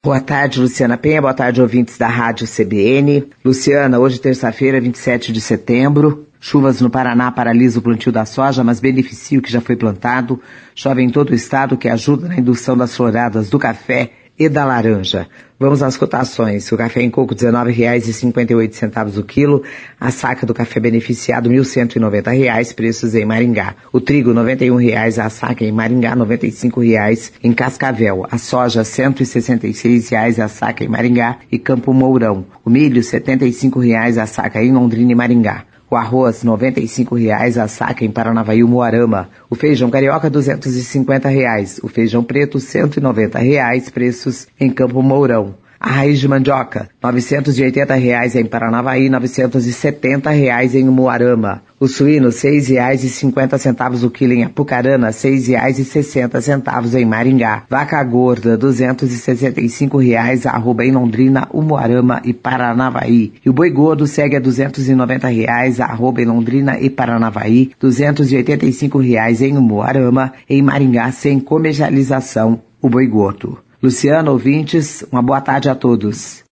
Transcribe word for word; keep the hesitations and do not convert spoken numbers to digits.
Boa tarde, Luciana Penha. Boa tarde, ouvintes da Rádio C B N. Luciana, hoje terça-feira, vinte e sete de setembro. Chuvas no Paraná paralisam o plantio da soja, mas beneficia o que já foi plantado. Chove em todo o estado, que ajuda na indução das floradas do café e da laranja. Vamos às cotações. O café em coco dezenove reais e cinquenta e oito centavos o quilo. A saca do café beneficiado mil cento e noventa reais, preços em Maringá. O trigo noventa e um reais, a saca em Maringá noventa e cinco reais em Cascavel. A soja cento e sessenta e seis reais, a saca em Maringá e Campo Mourão. O milho setenta e cinco reais, a saca em Londrina e Maringá. O arroz, noventa e cinco reais, a saca em Paranavaí, Moarama. O feijão carioca, duzentos e cinquenta reais. O feijão preto, cento e noventa reais, preços em Campo Mourão. A raiz de mandioca, novecentos e oitenta reais em Paranavaí, novecentos e setenta reais em Moarama. O suíno, seis reais e cinquenta centavos o quilo em Apucarana, seis reais e sessenta centavos em Maringá. Vaca gorda, duzentos e sessenta e cinco reais, arroba em Londrina, Umuarama e Paranavaí. E o boi gordo segue a duzentos e noventa reais, arroba em Londrina e Paranavaí, duzentos e oitenta e cinco reais em Umuarama, em Maringá, sem comercialização, o boi gordo. Luciano, ouvintes, uma boa tarde a todos.